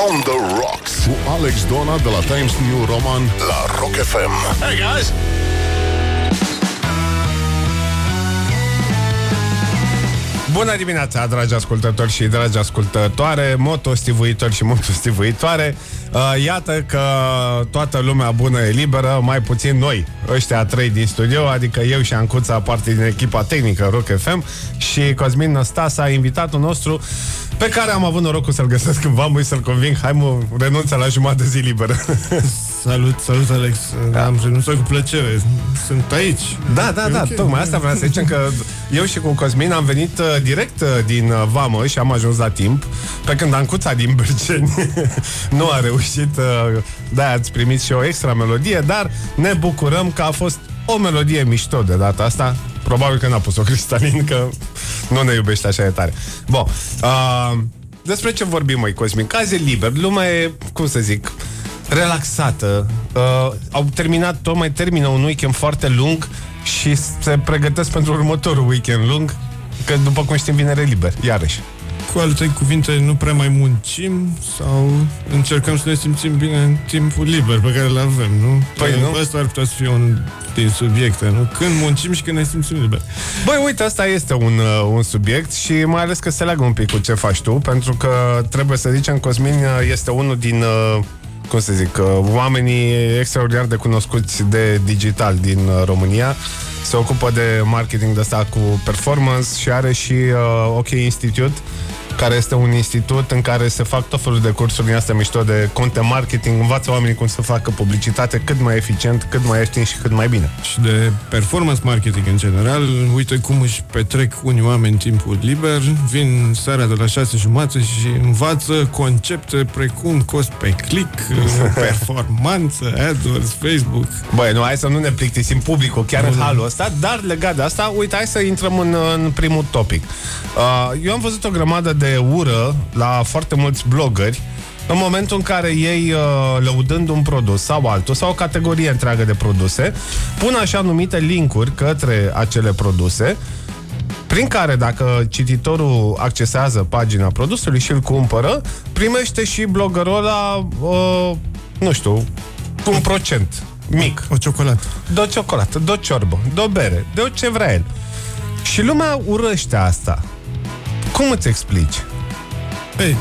On the Rocks cu Alex Dona de la Times New Roman la Rock FM. Hey guys! Bună dimineața, dragi ascultători și dragi ascultătoare, motostivuitori și motostivuitoare. Iată că toată lumea bună e liberă, mai puțin noi, ăștia trei din studio, adică eu și Ancuța, parte din echipa tehnică Rock FM, și Cosmin Năstasa, invitatul nostru, pe care am avut norocul să-l găsesc cândva, mă să-l conving, hai mă, renunță la jumătate de zi liberă. Salut Alex, am renunțat cu plăcere, sunt aici. Da, okay. Tocmai asta vreau să zicem, că eu și cu Cosmin am venit direct din Vamă și am ajuns la timp, pe când Ancuța din Berceni nu a reușit, de-aia ați primit și o extra melodie, dar ne bucurăm că a fost o melodie mișto de data asta. Probabil că n-a pus-o Cristalin, că nu ne iubește așa de tare. Bun, despre ce vorbim, măi, Cosmin? Că azi e liber, lumea e, cum să zic, relaxată. Au terminat, tocmai termină un weekend foarte lung și se pregătesc pentru următorul weekend lung, că după cum știm vineri e liber, iarăși. Cu alte cuvinte, nu prea mai muncim sau încercăm să ne simțim bine în timpul liber pe care îl avem, nu? Păi nu? Asta ar putea să fie un din subiecte, nu? Când muncim și când ne simțim liber. Băi, uite, asta este un subiect și mai ales că se leagă un pic cu ce faci tu, pentru că trebuie să zicem, Cosmin este unul din... cum să zic, oamenii extraordinar de cunoscuți de digital din România. Se ocupă de marketing de asta cu performance și are și OK Institute, care este un institut în care se fac tot felul de cursuri din astea mișto de content marketing, învață oamenii cum să facă publicitate cât mai eficient, cât mai ieftin și cât mai bine. Și de performance marketing în general. Uite cum își petrec unii oameni timpul liber, vin seara de la 6:30 și învață concepte precum cost pe click, performanță, AdWords, Facebook. Băi, nu, hai să nu ne plictisim publicul chiar în halul ăsta, dar legat de asta, uite, hai să intrăm în primul topic. Eu am văzut o grămadă de ură la foarte mulți bloggeri în momentul în care ei, lăudând un produs sau altul, sau o categorie întreagă de produse, pun așa numite linkuri către acele produse, prin care, dacă cititorul accesează pagina produsului și îl cumpără, primește și bloggerul ăla, nu știu, un procent mic. O ciocolată. De o ciocolată, de o ciorbă, de o bere, de o ce vrea el. Și lumea urăște asta. Cum îți explici? Ei,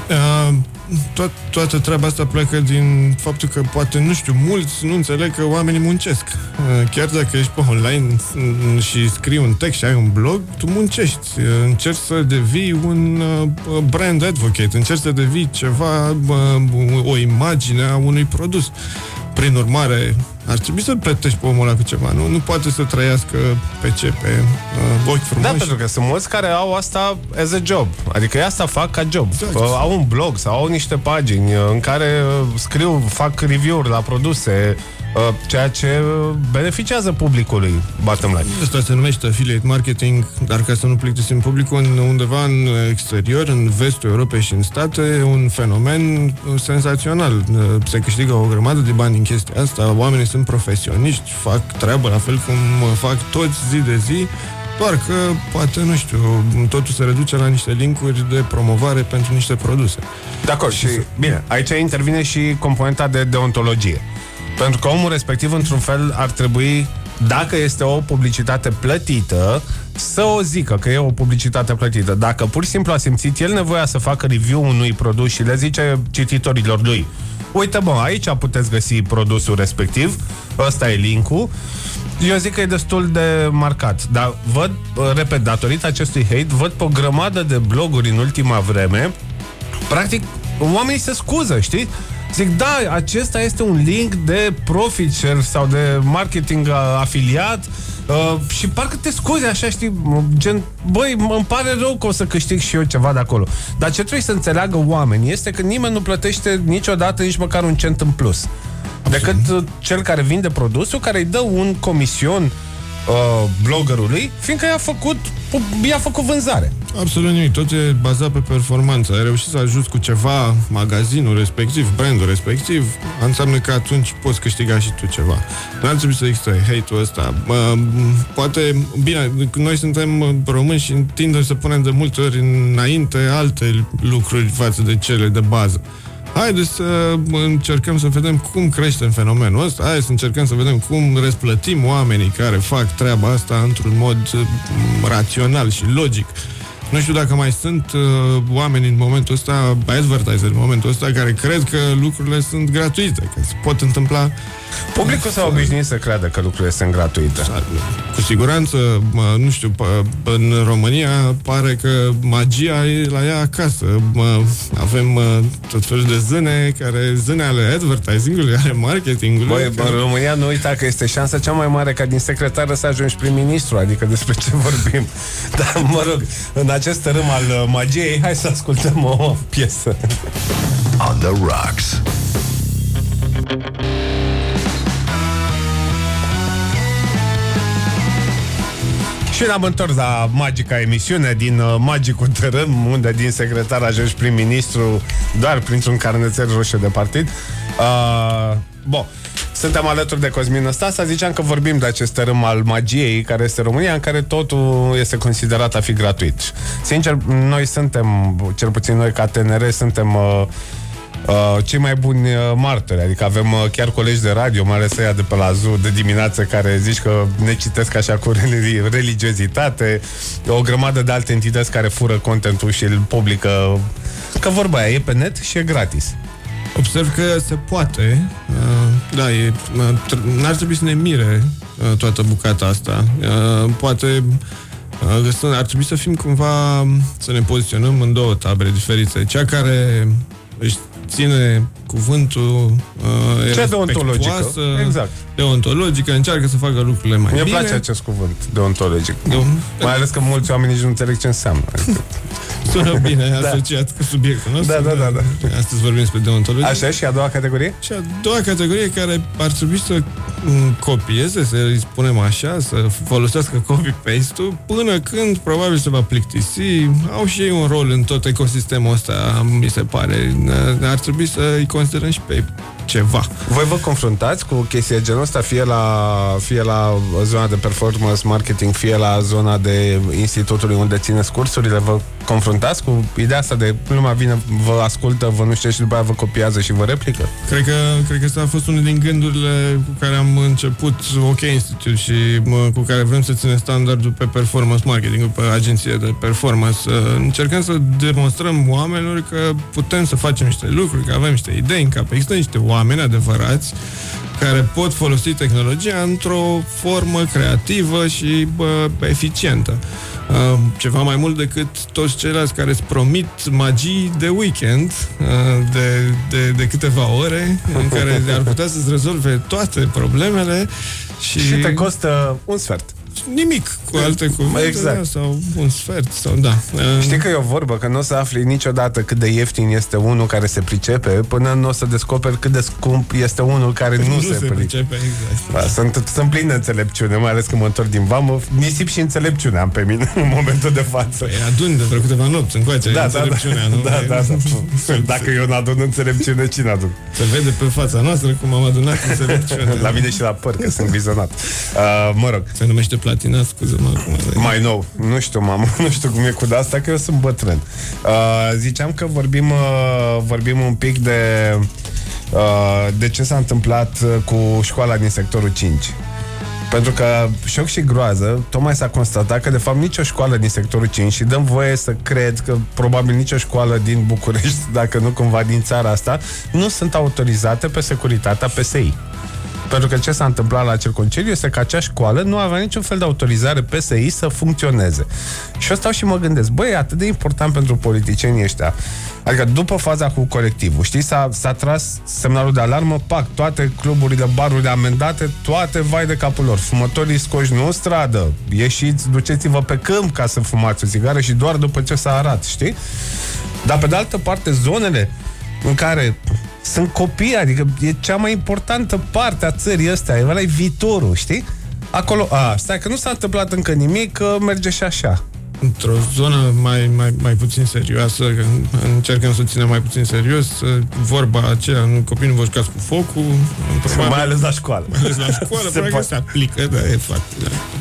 toată treaba asta pleacă din faptul că poate, nu știu, mulți nu înțeleg că oamenii muncesc. Chiar dacă ești pe online și scrii un text și ai un blog, tu muncești. Încerci să devii un brand advocate, încerci să devii ceva, o imagine a unui produs. Prin urmare, ar trebui să-l plătești pe omul ăla cu ceva, nu? Nu poate să trăiască pe ce? Pe ochi frumoși. Da, pentru că sunt mulți care au asta as a job. Adică ei asta fac ca job. Exact. Au un blog sau au niște pagini în care scriu, fac review-uri la produse, ceea ce beneficiază publicului, bottom line. Asta se numește affiliate marketing, dar ca să nu plictisim publicul, undeva în exterior, în vestul Europei și în state, un fenomen senzațional. Se câștigă o grămadă de bani în chestia asta, oamenii sunt profesioniști, fac treabă la fel cum fac toți zi de zi, doar că poate, nu știu, totul se reduce la niște linkuri de promovare pentru niște produse. De acord, și bine, aici intervine și componenta de deontologie. Pentru că omul respectiv, într-un fel, ar trebui, dacă este o publicitate plătită, să o zică că e o publicitate plătită. Dacă pur și simplu a simțit el nevoia să facă review unui produs și le zice cititorilor lui: uite, bă, aici puteți găsi produsul respectiv, ăsta e link-ul, eu zic că e destul de marcat. Dar văd, repet, datorită acestui hate, văd pe o grămadă de bloguri în ultima vreme, practic, oamenii se scuză, știi? Zic, da, acesta este un link de profit share sau de marketing afiliat, și parcă te scuzi așa, știi, gen, băi, îmi pare rău că o să câștig și eu ceva de acolo. Dar ce trebuie să înțeleagă oamenii este că nimeni nu plătește niciodată nici măcar un cent în plus. Absolut. Decât cel care vinde produsul, care îi dă un comision bloggerului, fiindcă i-a făcut vânzare. Absolut nimic, tot e bazat pe performanță. Ai reușit să ajuți cu ceva magazinul respectiv, brandul respectiv, înseamnă că atunci poți câștiga și tu ceva. Nu ar trebui să există hate-ul ăsta. Poate, bine, noi suntem români și tindem să punem de multe ori înainte alte lucruri față de cele de bază. haideți să încercăm să vedem cum crește fenomenul ăsta, haideți să încercăm să vedem cum răsplătim oamenii care fac treaba asta într-un mod rațional și logic. Nu știu dacă mai sunt oameni în momentul ăsta, advertiser în momentul ăsta, care cred că lucrurile sunt gratuite, că se pot întâmpla. Publicul s-a obișnuit să creadă că lucrurile sunt gratuite. Cu siguranță, nu știu, în România pare că magia e la ea acasă. Avem tot felul de zâne ale advertising-ului, ale marketingului. Băi, în România nu uita că este șansa cea mai mare ca din secretară să ajungi prim-ministru, adică despre ce vorbim. Dar, mă rog, în acest tărâm al magiei, hai să ascultăm o piesă. On the Rocks. Și ne-am întors la magica emisiune din Magicul Tărâm, unde din secretar ajungi prim-ministru doar printr-un carnețel roșu de partid. Bun. Suntem alături de Cosmin Năstase. Ziceam că vorbim de acest tărâm al magiei, care este România, în care totul este considerat a fi gratuit. Sincer, noi suntem, cel puțin noi ca TNR, suntem cei mai buni martori. Adică avem chiar colegi de radio, mai ales ăia de pe la ZU de dimineață, care zici că ne citesc așa cu religiozitate, o grămadă de alte entități care fură contentul și îl publică, că vorba aia e pe net și e gratis. Observ că se poate. Da, n-ar trebui să ne mire toată bucata asta. Poate ar trebui să fim cumva, să ne poziționăm în două tabere diferite. Cea care își ține cuvântul, e deontologică, exact. Deontologică, încearcă să facă lucrurile mai bine. Mi-e place acest cuvânt, deontologic. Mai ales că mulți oameni nici nu înțeleg ce înseamnă. Sună bine asociat cu subiectul nostru. Da. Astăzi vorbim despre deontologie. Așa, și a doua categorie? Și a doua categorie care ar trebui să copieze, să îi spunem așa, să folosească copy-paste-ul, până când probabil se va plictisi. Au și ei un rol în tot ecosistemul ăsta, mi se pare. Ar trebui să îi considerăm și pe ceva. Voi vă confruntați cu chestia genul ăsta, fie la zona de performance marketing, fie la zona de institutului unde țineți cursurile? Vă confruntați cu ideea asta de lumea vine, vă ascultă, vă nu știu, și după aia vă copiază și vă replică? Cred că asta a fost unul din gândurile cu care am început OK Institute și cu care vrem să ținem standardul pe performance marketing, pe agenție de performance. Încercăm să demonstrăm oamenilor că putem să facem niște lucruri, că avem niște idei în cap, există niște oameni adevărați care pot folosi tehnologia într-o formă creativă și eficientă. Ceva mai mult decât toți ceilalți care îți promit magii de weekend de câteva ore în care ar putea să-ți rezolve toate problemele și te costă un sfert. Nimic, cu alte cuvinte, exact. Sau un sfert, sau da. Știi că e o vorbă, că nu o să afli niciodată cât de ieftin este unul care se pricepe, până nu o să descoperi cât de scump este unul care nu se pricepe. Exact. Sunt plin de înțelepciune, mai ales că mă întorc din vamă, nisip și înțelepciune am pe mine în momentul de față. Păi adun de vreo câteva nopți încoace înțelepciunea, nu? Da. Dacă eu n-adun înțelepciune, cine adun? Se vede pe fața noastră cum am adunat înțelepciune. La mine și la păr, că sunt vizionat. Mă rog. Se numește platina, scuze-mă acum. Mai nou. Nu știu cum e cu asta, că eu sunt bătrân. Ziceam că vorbim un pic de ce s-a întâmplat cu școala din sectorul 5. Pentru că, șoc și groază, tocmai s-a constatat că de fapt nicio școală din sectorul 5, și dăm voie să cred că probabil nicio școală din București, dacă nu cumva din țara asta, nu sunt autorizate pe securitatea PSI. Pentru că ce s-a întâmplat la acel concediu este că acea școală nu avea niciun fel de autorizare PSI să funcționeze. Și eu stau și mă gândesc, băi, e atât de important pentru politicienii ăștia. Adică după faza cu colectivul, știi, s-a tras semnalul de alarmă, pac, toate cluburile, barurile amendate, toate vai de capul lor. Fumătorii scoși nu în stradă, ieșiți, duceți-vă pe câmp ca să fumați o țigară și doar după ce s-a arat, știi? Dar pe de altă parte, zonele în care sunt copii, adică e cea mai importantă parte a țării astea, e ăla-i viitorul, știi? Acolo, stai că nu s-a întâmplat încă nimic, că merge și așa. Într-o zonă mai puțin serioasă, că încercăm să ținem mai puțin serios, vorba aceea, copiii nu vă jucați cu focul, mai ales la școală. Mai ales la școală, probabil că se aplică, dar e foarte, da.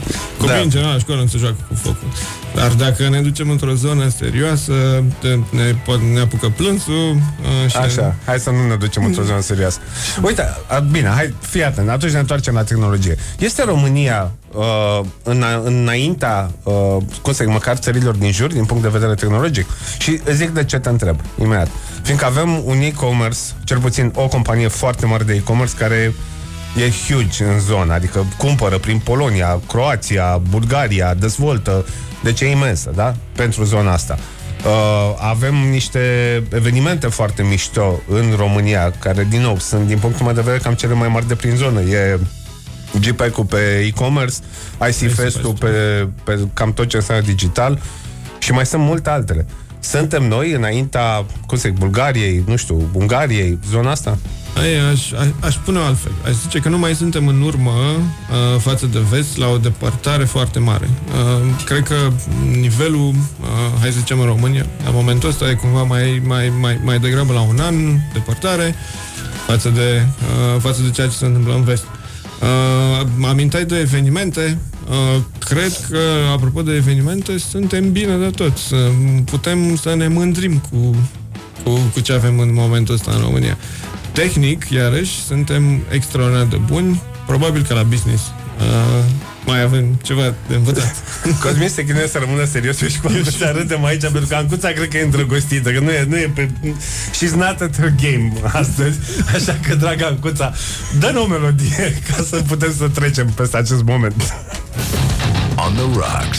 Copiii în general la școală nu se joacă cu focul. Dar dacă ne ducem într-o zonă serioasă, ne apucă plânsul. Așa, hai să nu ne ducem într-o zonă serioasă. Uite, bine, hai, fii atent, atunci ne întoarcem la tehnologie. Este România înaintea, cum să zic, măcar țărilor din jur, din punct de vedere tehnologic? Și zic de ce te întreb, imediat. Fiindcă avem un e-commerce, cel puțin o companie foarte mare de e-commerce care e huge în zona, adică cumpără prin Polonia, Croația, Bulgaria, dezvoltă, deci e imensă, da? Pentru zona asta. Avem niște evenimente foarte mișto în România, care, din nou, sunt, din punctul meu de vedere, cam cele mai mari de prin zonă. E GPEC-ul pe e-commerce, IC Fest-ul pe cam tot ce înseamnă digital și mai sunt multe altele. Suntem noi înaintea, cum să zic, Bulgariei, nu știu, Ungariei, zona asta? Aș pune altfel. Aș zice că nu mai suntem în urmă față de vest la o depărtare foarte mare. Cred că nivelul, hai să zicem în România, la momentul ăsta e cumva mai degrabă la un an depărtare față de ceea ce se întâmplă în vest. Aminteai de evenimente. Cred că, apropo de evenimente, suntem bine de tot. Putem să ne mândrim cu ce avem în momentul ăsta în România. Tehnic, iarăși, suntem extraordinar de buni. Probabil că la business mai avem ceva de învățat. Cosmin se chinuie să rămână serios și cu Ancuța râdem aici, pentru că Ancuța cred că e îndrăgostită, că nu e pe... She's not at her game astăzi. Așa că, dragă Ancuța, dă-ne o melodie ca să putem să trecem peste acest moment. On the rocks.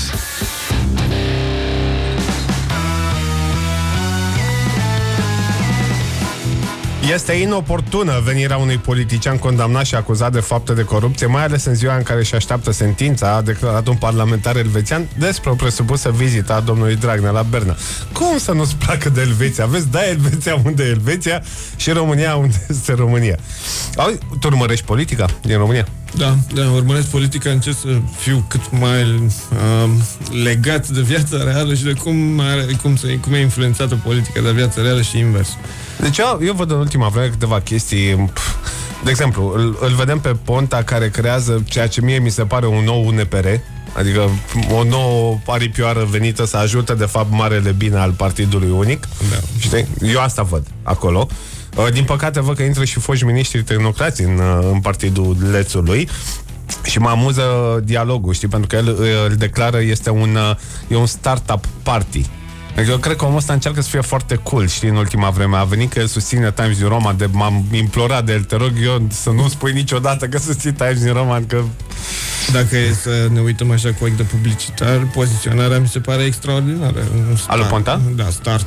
Este inoportună venirea unui politician condamnat și acuzat de fapte de corupție, mai ales în ziua în care își așteaptă sentința, a declarat un parlamentar elvețian despre o presupusă vizită a domnului Dragnea la Berna. Cum să nu-ți placă de Elveția? Vezi, da, Elveția unde e Elveția și România unde este România. Tu urmărești politica din România? Da, urmăresc politica, încerc să fiu cât mai legat de viața reală și de cum e influențată politica de viața reală și invers. Deci eu văd în ultima vreme câteva chestii. De exemplu, îl vedem pe Ponta, care creează ceea ce mie mi se pare un nou UNPR, adică o nouă aripioară venită să ajute de fapt marele bine al Partidului Unic. Da. Știi? Eu asta văd acolo. Din păcate văd că intră și foști miniștri tehnocrați în partidul lețului și mă amuză dialogul, știi? Pentru că el îl declară, e un startup party. Eu cred că omul ăsta încearcă să fie foarte cool, știi, în ultima vreme. A venit că el susține Times New Roman, m-am implorat de el, te rog eu să nu spui niciodată că susții Times New Roman, că... Dacă e să ne uităm așa cu ochi de publicitar, poziționarea mi se pare extraordinară. Alu Ponta? Da,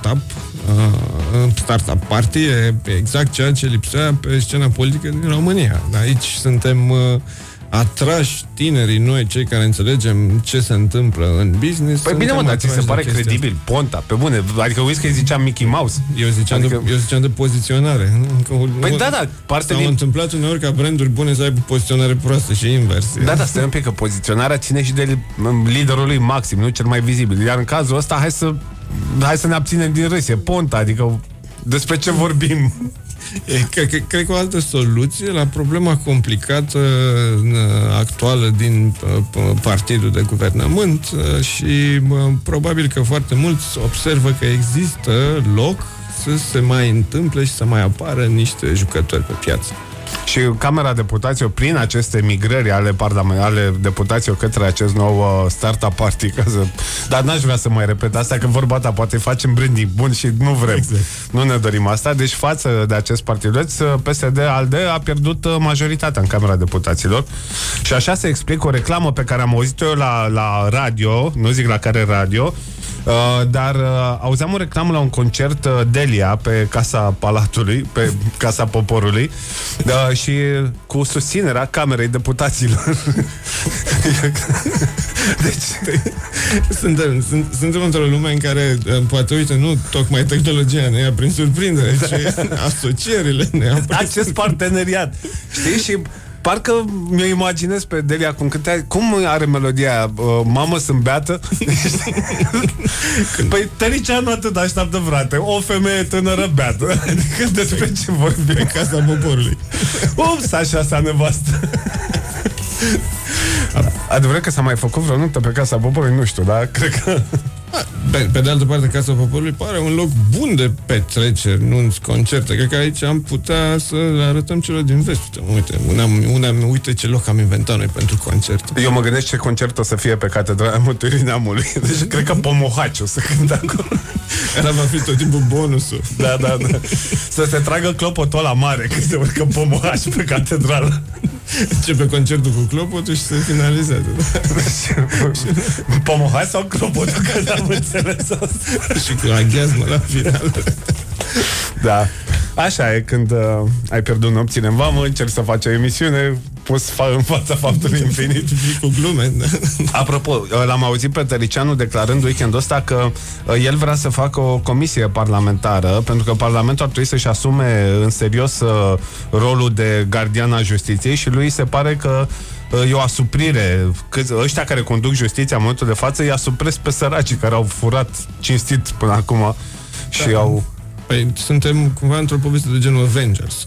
Startup Party e exact ceea ce lipsea pe scena politică din România. Aici suntem atrași tinerii, noi, cei care înțelegem ce se întâmplă în business. Păi bine, mă, dar ți se pare credibil Ponta, pe bune? Adică uiți că îi zicea Mickey Mouse. Eu ziceam de poziționare. Păi da, s-au întâmplat uneori ca branduri bune să aibă poziționare proastă și invers. Da, stai un pic, că poziționarea ține și de liderul lui maxim, nu cel mai vizibil. Iar în cazul ăsta, hai să ne abținem din râs, e Ponta, adică despre ce vorbim? Cred că o altă soluție la problema complicată actuală din partidul de guvernământ și probabil că foarte mulți observă că există loc să se mai întâmple și să mai apară niște jucători pe piață. Și Camera Deputaților, prin aceste migrări ale deputaților către acest nou startup party, dar n-aș vrea să mai repet asta, că vorba ta, poate facem branding bun și nu vrem. Exact. Nu ne dorim asta. Deci față de acest partiduleț, PSD-ALDE a pierdut majoritatea în Camera Deputaților. Și așa se explică o reclamă pe care am auzit-o eu la radio, nu zic la care radio, dar auzeam o reclamă la un concert Delia pe Casa Palatului, pe Casa Poporului, și cu susținerea Camerei Deputaților. Deci suntem într-o lume în care poate, uite, nu tocmai tehnologia ne ia prin surprindere, ci asocierile ne ia prin acest parteneriat. Știi? Și parcă mi-o imaginez pe Delia cum are melodia Mamă, sunt beată. Păi Tăricianu atât așteaptă, frate. O femeie tânără beată. Adică despre ce vorbim? Pe Casa Poporului. Ups, așa sa nevastă. Adevărat că s-a mai făcut vreo nuntă pe Casa Poporului, nu știu, dar cred că... Pe de altă parte, Casa Poporului pare un loc bun de petreceri, nunți, concerte. Cred că aici am putea să le arătăm celor din vest. Uite ce loc am inventat noi pentru concerte. Eu mă gândesc ce concert o să fie pe Catedrala Mântuirii Neamului. Deci cred că Pomohaci o să cânte acolo. Ăla va fi tot timpul bonusul. Da. Să se tragă clopotul ăla mare când se urcă Pomohaci pe Catedrală. Începe concertul cu clopotul și se finalizează. Pomohaci sau clopotul, că n-am înțeles asta. Și cu aghiazmă la final. Da. Așa e, când ai pierdut nopțile în vamă, încerci să faci o emisiune pus în fața faptului infinit. Cu glume. Apropo, l-am auzit pe Tăricianu declarând weekendul ăsta că el vrea să facă o comisie parlamentară, pentru că Parlamentul ar trebui să-și asume în serios rolul de gardian al justiției și lui se pare că e o asuprire. Ăștia care conduc justiția în momentul de față îi asupresc pe săracii care au furat cinstit până acum și au... Păi suntem cumva într-o poveste de genul Avengers.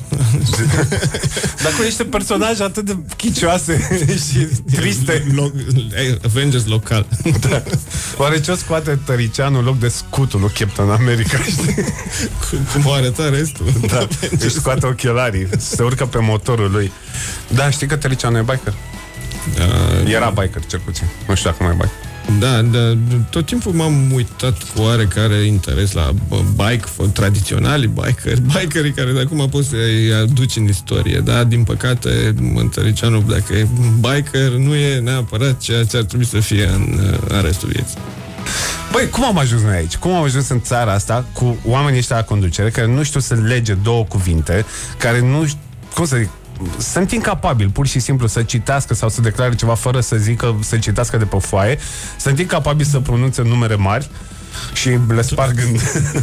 Dar cu niște personaje atât de chicioase și triste. Avengers local. Da. Oare ce o scoate Tăricianu în loc de scutul lui Captain America, știi? Cum o arăta restul. Da, își scoate ochelarii, se urcă pe motorul lui. Da, știi că Tăricianu e biker? Era biker, cel puțin. Nu știu dacă mai e biker. Da, tot timpul m-am uitat cu oarecare interes la tradiționali bikerii care de acum poți să-i aduci în istorie, dar din păcate Tăricianu, dacă e biker, nu e neapărat ceea ce ar trebui să fie în restul vieții. Băi, cum am ajuns noi aici? Cum am ajuns în țara asta cu oamenii ăștia la conducere care nu știu să lege două cuvinte, care nu știu, cum să zic, sunt incapabili pur și simplu să citească sau să declare ceva fără să zică, să citească de pe foaie, sunt incapabili să pronunțe numere mari și le sparg în...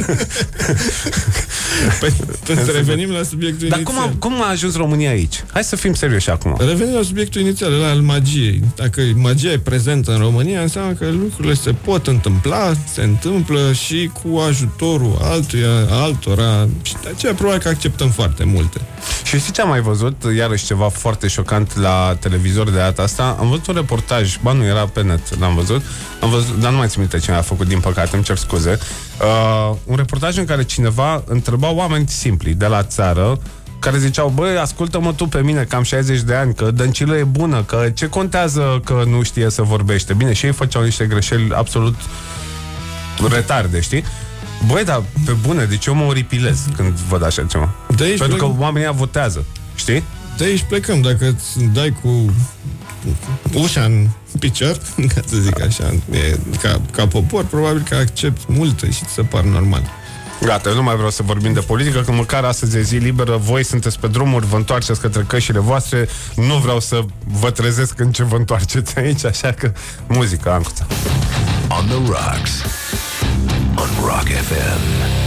Să revenim la subiectul inițial. Dar cum a ajuns România aici? Hai să fim serioși acum. Revenim la subiectul inițial, al magiei. Dacă magia e prezentă în România, înseamnă că lucrurile se pot întâmpla, se întâmplă și cu ajutorul altora. Și de aceea probabil că acceptăm foarte multe. Și știi ce am mai văzut? Iarăși ceva foarte șocant la televizor de data asta. Am văzut un reportaj, nu era pe net, l-am văzut, dar nu mai țin minte cine a făcut, din păcate, îmi cer scuze. Un reportaj în care cineva întreba oameni simpli de la țară, care ziceau, băi, ascultă-mă tu pe mine, că am 60 de ani, că Dăncilă e bună, că ce contează că nu știe să vorbește? Bine, și ei făceau niște greșeli absolut retarde, știi? Băi, dar pe bune, deci eu mă oripilez când văd așa ceva. Pentru că oamenii votează, știi? De aici plecăm, dacă îți dai cu ușa în picior, ca să zic așa, ca popor, probabil că accept multe și ți se par normal. Gata, eu nu mai vreau să vorbim de politică, că măcar astăzi e zi liberă, voi sunteți pe drumuri, vă întoarceți către cășile voastre, nu vreau să vă trezesc în ce vă întoarceți aici, așa că muzică, Ancuța. On the Rocks, on Rock FM.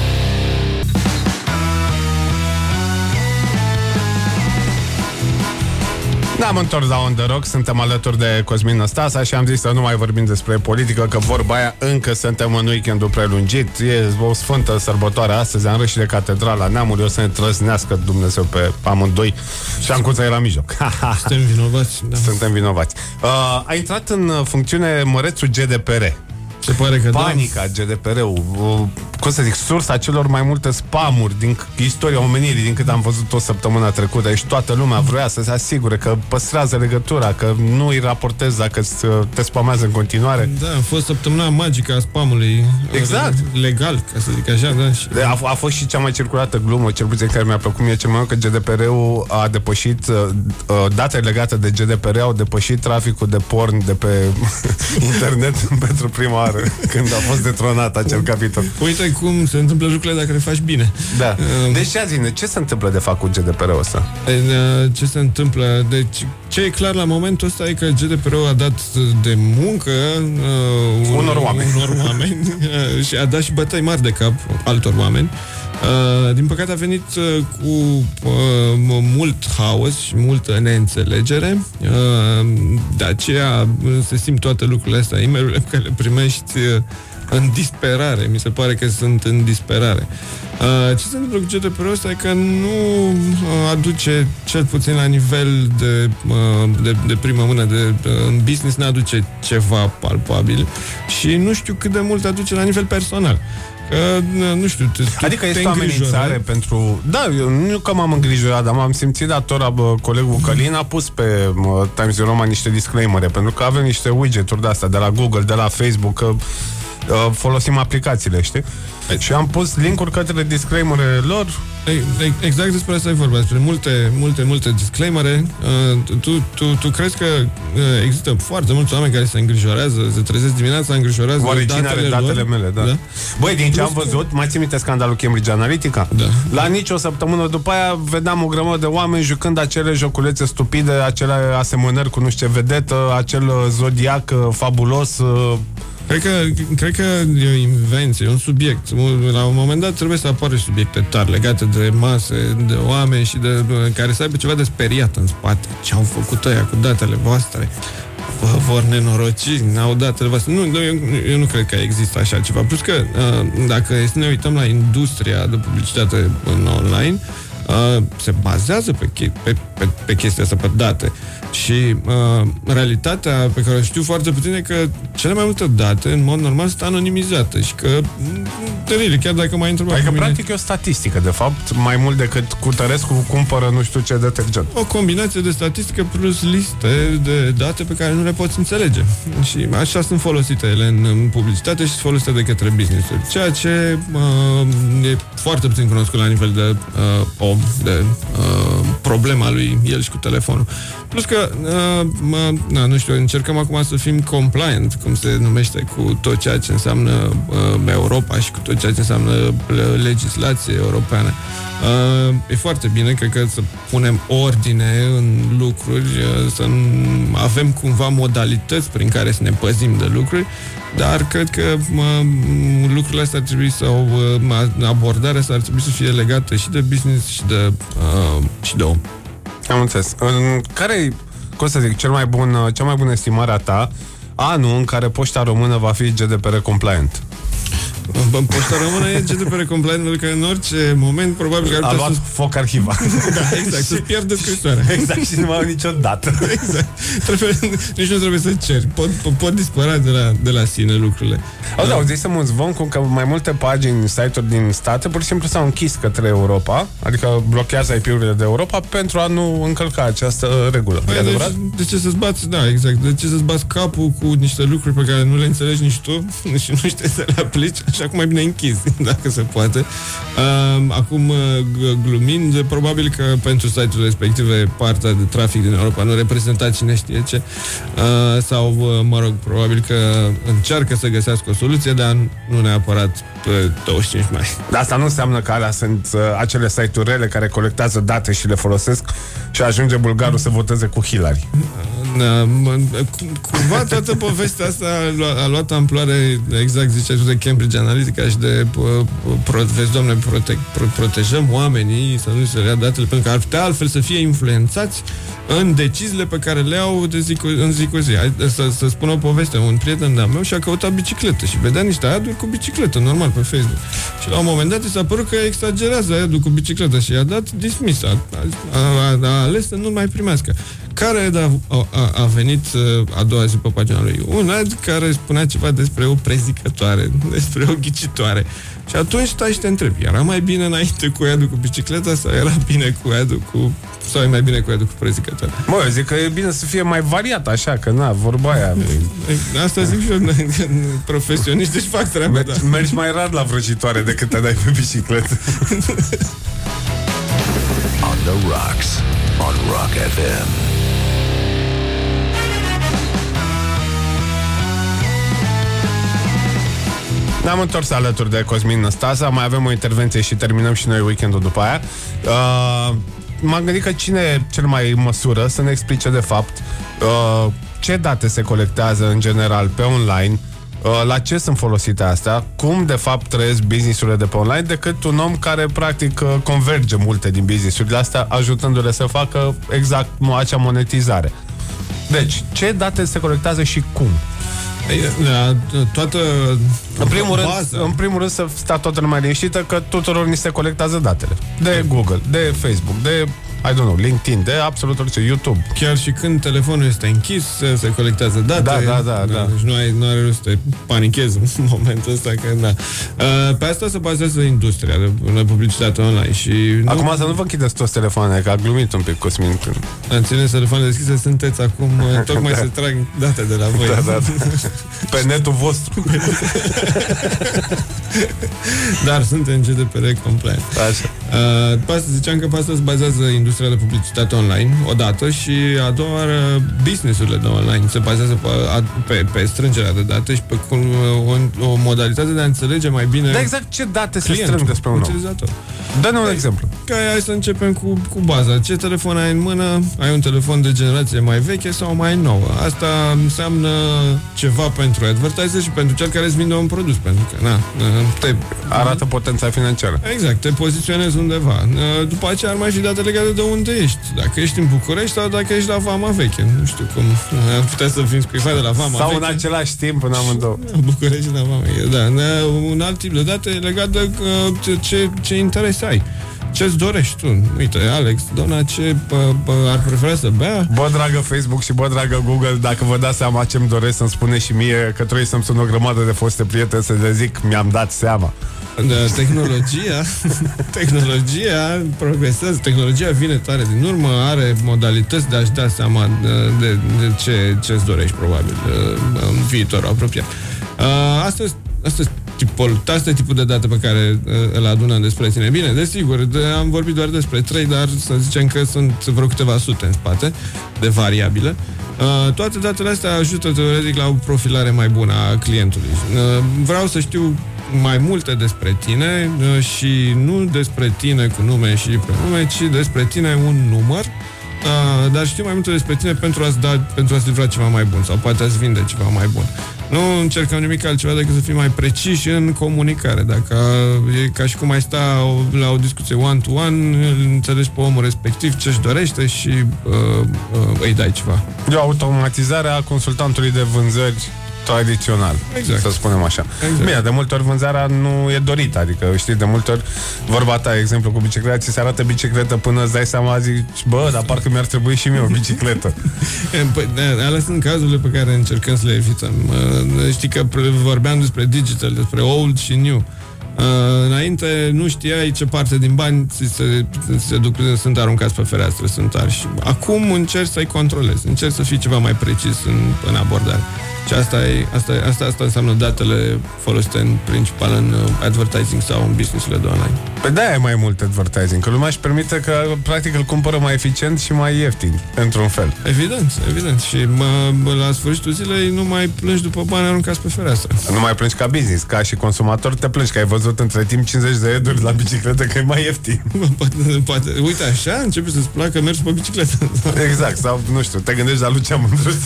Ne-am întors la On The Rock, suntem alături de Cosmin Năstasa și am zis să nu mai vorbim despre politică, că vorba aia încă suntem în weekendul prelungit, e o sfântă sărbătoare astăzi, am râs și de Catedrala Neamului, o să ne trăsnească Dumnezeu pe amândoi și Ancuța e la mijloc. Suntem vinovați. Da. Suntem vinovați. A intrat în funcțiune mărețul GDPR. Se pare că panica, GDPR-ul, cum să zic, sursa celor mai multe spamuri din istoria omenirii, din cât am văzut o săptămână trecută. Și toată lumea vrea să se asigure că păstrează legătura, că nu îi raportezi dacă te spamează în continuare. Da, a fost săptămâna magică a spamului. Exact. Legal, ca să zic așa, da. Și... A fost și cea mai circulată glumă, cel puțin care mi-a plăcut mie cel mai mult, că GDPR-ul a depășit, datele legate de GDPR au depășit traficul de porn de pe internet pentru prima oară, când a fost detronat acel capitol. Uite cum se întâmplă lucrurile dacă le faci bine. Da. Deci ce se întâmplă de fapt cu GDPR-ul ăsta? Ce se întâmplă? Deci ce e clar la momentul ăsta e că GDPR-ul a dat de muncă unor oameni și a dat și bătăi mari de cap altor oameni. Din păcate a venit cu mult haos și multă neînțelegere. De aceea se simt toate lucrurile astea, e-mail-urile pe care le primești în disperare. Mi se pare că sunt în disperare. Ce se întâmplă cu GDPR-ul ăsta e că nu aduce, cel puțin la nivel de primă mână, în business, nu aduce ceva palpabil și nu știu cât de mult aduce la nivel personal. Că, nu știu, adică este o amenințare pentru... Da, eu nu că m-am îngrijorat, dar m-am simțit dator. Colegul Călin a pus pe Times New Roman niște disclaimere, pentru că avem niște widget-uri de astea, de la Google, de la Facebook, că folosim aplicațiile, știi? Și am pus link-uri către disclaimerele lor. Exact despre asta e vorba, despre multe disclaimere. Tu crezi că există foarte mulți oameni care se îngrijorează, se trezesc dimineața, îngrijorează oare cine are datele mele, da. Băi, din ce am văzut, mai ții minte scandalul Cambridge Analytica? Da. La nici o săptămână după aia vedeam o grămadă de oameni jucând acele joculețe stupide, acele asemănări cu nu știu ce vedetă, acel zodiac fabulos. Cred că e o invenție, e un subiect. La un moment dat trebuie să apară subiecte tari legate de mase, de oameni și de care să aibă ceva de speriat în spate. Ce au făcut ăia cu datele voastre? Vă vor nenoroci, n-au datele voastre. Eu nu cred că există așa ceva. Plus că, dacă ne uităm la industria de publicitate în online, se bazează pe chestia asta, pe date. Și realitatea pe care o știu foarte puțin e că cele mai multe date, în mod normal, sunt anonimizate și că chiar dacă m-ai întrebat adică, practic, e o statistică, de fapt, mai mult decât Cutărescu cumpără nu știu ce detergent. O combinație de statistică plus liste de date pe care nu le poți înțelege. Și așa sunt folosite ele în publicitate și sunt folosite de către business-uri. Ceea ce e foarte puțin cunoscut la nivel de om, de problema lui el și cu telefonul. Plus că, nu știu, încercăm acum să fim compliant, cum se numește, cu tot ceea ce înseamnă Europa și cu tot ceea ce înseamnă legislație europeană. E foarte bine, cred că să punem ordine în lucruri, să avem cumva modalități prin care să ne păzim de lucruri, dar cred că lucrurile astea ar trebui abordarea asta ar trebui să fie legată și de business și de om. Am înțeles. Care-i, cum să zic, cea mai bună estimare a ta anul în care Poșta Română va fi GDPR compliant? Poșta Română e GDPR compliant pentru că în orice moment probabil că a luat foc arhiva. Da, exact, să-ți pierde scrisoarea. Exact, și nu mai au niciodată. Exact. Nici nu trebuie să ceri. Pot dispărea de la sine lucrurile. Da, zisem un zvon cum că mai multe pagini, site-uri din state pur și simplu s-au închis către Europa, adică blochează IP-urile de Europa pentru a nu încălca această regulă. De ce să-ți bați, da, exact, de ce să-ți bați capul cu niște lucruri pe care nu le înțelegi nici tu și nu știi să le aplici, așa cum mai bine închizi, dacă se poate. Acum, glumind, probabil că pentru site-ul respective partea de trafic din Europa nu reprezenta cine știe ce, sau, mă rog, probabil că încearcă să găsească o soluție, dar nu neapărat pe 25 mai. Dar asta nu înseamnă că alea sunt acele site-uri rele care colectează date și le folosesc și ajunge bulgarul să voteze cu Hillary. Cumva toată povestea asta a luat amploare, exact ziceai tu, de Cambridge Analytica și de vezi, doamne, protejăm oamenii să nu se le ia datele, pentru că ar putea altfel să fie influențați în deciziile pe care le au în zi cu zi. Să spun o poveste, un prieten de-a meu și-a căutat bicicletă și vedea niște ad-uri cu bicicletă, normal, pe Facebook. Și la un moment dat i s-a părut că exagerează ad-ul cu bicicletă și i-a dat dismiss. A ales să nu mai primească. Care a venit a doua zi pe pagina lui? Un ad care spunea ceva despre o prezicătoare, despre o ghicitoare. Și atunci stai și te întrebi, era mai bine înainte cu ad-ul cu bicicleta sau era bine cu ad-ul cu... sau e mai bine cu ad-ul cu prezicătoare? Mă, eu zic că e bine să fie mai variat așa, că na, vorba aia. Asta zic și eu, profesioniști, deci fac treaba. Mergi mai rar la vrăjitoare decât te dai pe bicicletă. On the Rocks, on Rock FM. Ne-am întors alături de Cosmin Năstasa. Mai avem o intervenție și terminăm și noi weekendul după aia. M-am gândit că cine e cel mai în măsură să ne explice de fapt ce date se colectează în general pe online, la ce sunt folosite astea, cum de fapt trăiesc business-urile de pe online, decât un om care practic converge multe din business-urile astea, ajutându-le să facă exact acea monetizare. Deci, ce date se colectează și cum? În primul rând să stea toată lumea liniștită că tuturor ni se colectează datele. De Google, de Facebook, de I don't know, LinkedIn, de absolut orice, YouTube. Chiar și când telefonul este închis, se colectează date. Da. Deci nu are rost să te panichezi în momentul ăsta, că da. Pe asta se bazează industria de publicitate online și... Acum să nu vă închideți toți telefoanele, că a glumit un pic Cosmin. Țineți telefoanele deschise, sunteți acum, tocmai se trag date de la voi. Da. Pe netul vostru. Dar suntem GDPR compliant. Așa. După asta ziceam că pe asta se bazează industria de publicitate online, odată, și a doua oară business-urile de online se bazează pe strângerea de date și pe o modalitate de a înțelege mai bine. Da, exact ce date se strâng despre un utilizator. Dă-ne un exemplu. Hai să începem cu baza. Ce telefon ai în mână? Ai un telefon de generație mai veche sau mai nouă? Asta înseamnă ceva pentru advertiser și pentru cel care îți vinde un produs, pentru că arată potența financiară. Exact, te poziționezi undeva. După aceea ar mai fi date legate de unde ești. Dacă ești în București sau dacă ești la Vama Veche. Nu știu cum. Ar putea să fim scrifat de la Vama sau Veche. În același timp în amândouă. București și la Vama Veche, da. Un alt tip de date legat de ce interese ai. Ce-ți dorești tu? Uite, Alex, Dona, ce ar prefera să bea? Bă, dragă Facebook și bă, dragă Google, dacă vă dați seama ce-mi doresc, să-mi spune și mie, că trebuie să-mi sun o grămadă de foste prieteni să le zic, mi-am dat seama. Tehnologia progresează, tehnologia vine tare din urmă, are modalități de a-și da seama de ce-ți dorești, probabil, în viitorul apropiat. Asta e tipul de date pe care îl adunăm despre tine. Bine, desigur, am vorbit doar despre 3, dar să zicem că sunt vreo câteva sute în spate de variabile. Toate datele astea ajută teoretic la o profilare mai bună a clientului. Vreau să știu mai multe despre tine și nu despre tine cu nume și prenume, ci despre tine un număr, dar știu mai multe despre tine pentru a-ți livra ceva mai bun sau poate a-ți vinde ceva mai bun. Nu încercăm nimic altceva decât să fim mai preciși în comunicare. Dacă e ca și cum ai sta la o discuție one-to-one, înțelegi pe omul respectiv ce-și dorește și îi dai ceva. E o automatizare a consultantului de vânzări tradițional, exact. Să spunem așa. Exact. Bine, de multe ori vânzarea nu e dorită, adică știi, de multe ori vorba ta, exemplu cu bicicleta, ți se arată bicicletă până îți dai seama, zici, bă, dar parcă mi-ar trebui și mie o bicicletă. Păi, alea sunt cazurile pe care încercăm să le evităm. Știi că vorbeam despre digital, despre old și new. Înainte nu știai ce parte din bani se duc, sunt aruncați pe fereastră, sunt arși. Acum încerci să-i controlezi, încerci să fii ceva mai precis în abordare. Și asta înseamnă datele folosite în principal în advertising sau în business-urile de online. Pe de-aia e mai mult advertising, că lumea își permite că practic îl cumpără mai eficient și mai ieftin, într-un fel. Evident. Și la sfârșitul zilei nu mai plângi după bani aruncați pe fereastră. Nu mai plângi ca business, ca și consumator te plângi că ai văzut între timp 50 de euro la bicicletă că e mai ieftin. Poate. Uite, așa începe să-ți placă mergi pe bicicletă. Exact, sau nu știu, te gândești la Lucia Mândruț.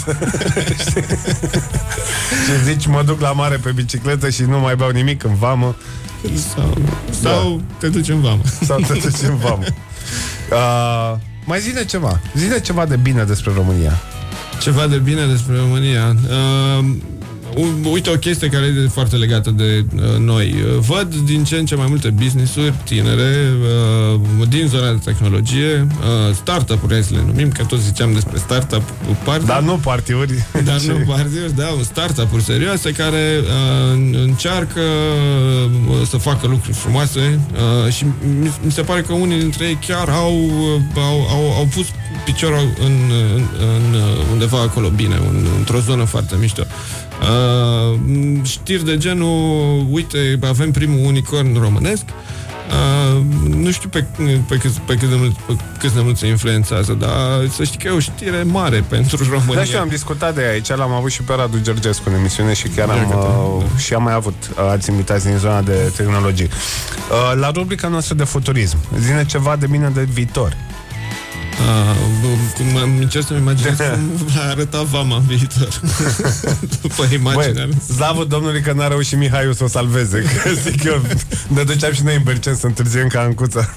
Și zici, mă duc la mare pe bicicletă și nu mai beau nimic în vamă. Sau te duci în vamă. Mai zine ceva de bine despre România. Ceva de bine despre România. Uite, o chestie care e foarte legată de noi. Văd din ce în ce mai multe business-uri tinere din zona de tehnologie, startup-uri, hai să le numim, că tot ziceam despre startup party. Dar nu party-uri. Da, startup-uri serioase care încearcă să facă lucruri frumoase și mi se pare că unii dintre ei chiar au pus piciorul în undeva acolo bine, într-o zonă foarte mișto. Știri de genul, uite, avem primul unicorn românesc. Nu știu pe câți de mult se influențează, dar să știi că e o știre mare pentru România. Da, știu, am discutat de aici, l-am avut și pe Radu Georgescu în emisiune și chiar am mai avut alți invitați din zona de tehnologie. La rubrica noastră de futurism, zine ceva de bine de viitor. Încerc să-mi imaginez cum va arăta vama în viitor. După imaginea. Slavă Domnului că n-a reușit Mihaiu să o salveze. Că zic eu, ne duceam și noi în Bercen să întârziem ca în Cuța.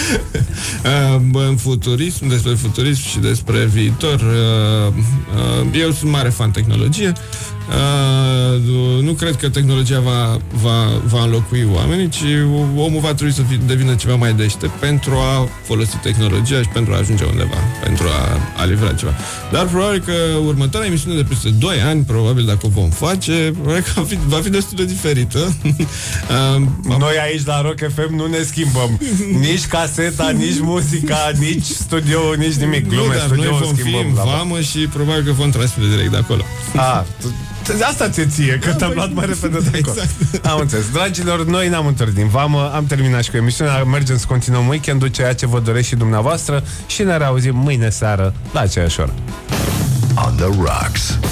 În futurism, despre futurism și despre viitor, eu sunt mare fan tehnologie. Nu cred că tehnologia va înlocui oamenii, ci omul va trebui să devină ceva mai deștept pentru a folosi tehnologia și pentru a ajunge undeva, pentru a livra ceva. Dar probabil că următoarea emisiune de peste 2 ani, probabil dacă o vom face, probabil că va fi destul de diferită. Noi aici la Rock FM nu ne schimbăm. Nici caseta, nici muzica, nici studio, nici nimic. Glume, studio noi vom fi în vamă și probabil că vom transmite direct de acolo. Asta ție, că te-am luat mai repede de acolo. Exact. Am înțeles. Dragilor, noi ne-am întors din vamă, am terminat și cu emisiunea, mergem să continuăm weekendul, ceea ce vă doresc și dumneavoastră, și ne reauzim mâine seară la aceeași oră. On the rocks.